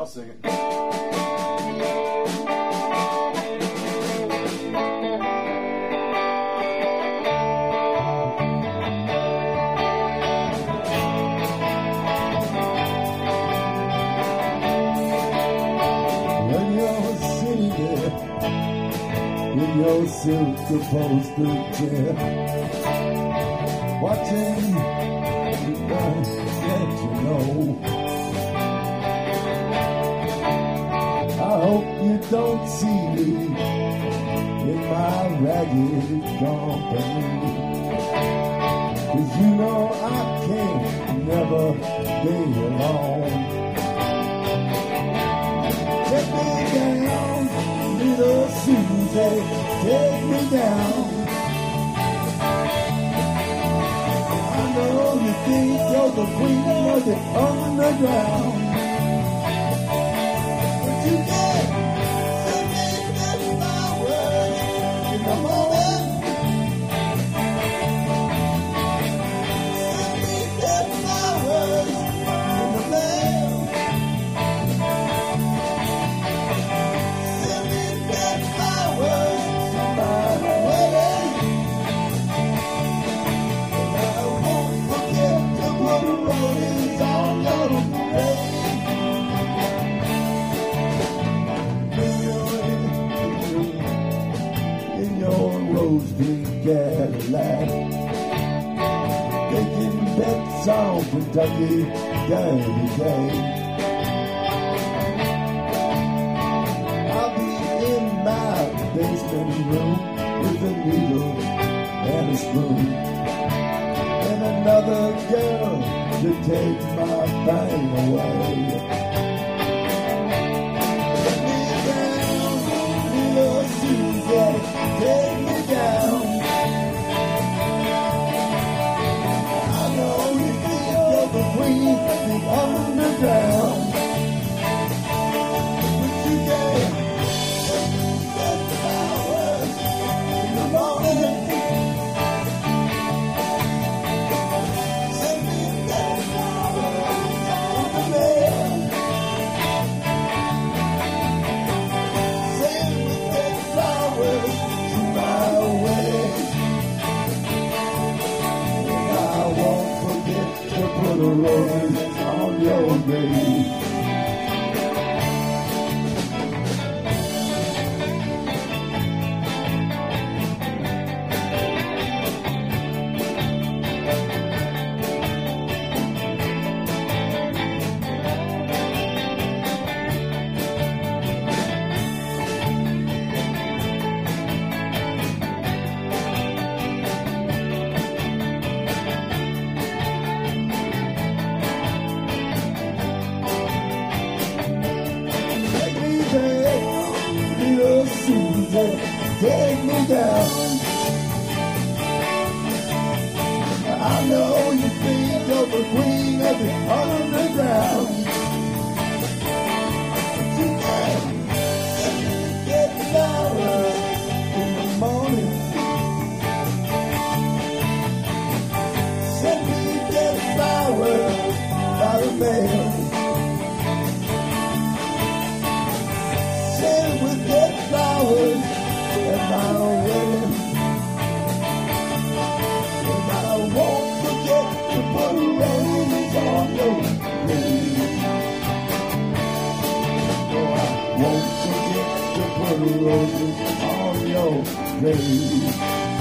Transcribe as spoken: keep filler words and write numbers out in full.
sing it. When you're sitting there in your silk upholstered chair, watching the guy that you know, I hope you don't see me in my ragged company, 'cause you know I can't never stay alone. Take me down, little Susie, take me down. I know you think you're the queen of the underground, but you can't send me that flowers in the morning. Send me that flowers in the mail. Send me that flowers to my wedding. And I won't forget to put roses on your grave. In your, in your rose green Cadillac, taking bets on Kentucky day to day. I'll be in my basement room with a needle and a spoon, and another girl to take my pain away. Take me down, little Susie, take me down. I know you think you're the queen of the underground, but you can't send me that flowers in the morning. Send me that flowers on the mail. Send me that flowers to my wedding. And I won't forget to put a rose on your grave. Take me down, little Susie, take me down. I know you think you're the queen of the underground, but you can't send me that flowers in the morning. Send me that flowers by the mail. Send with that flowers at my wedding. And I won't forget to put roses on your grave. No, I won't forget to put roses on your grave.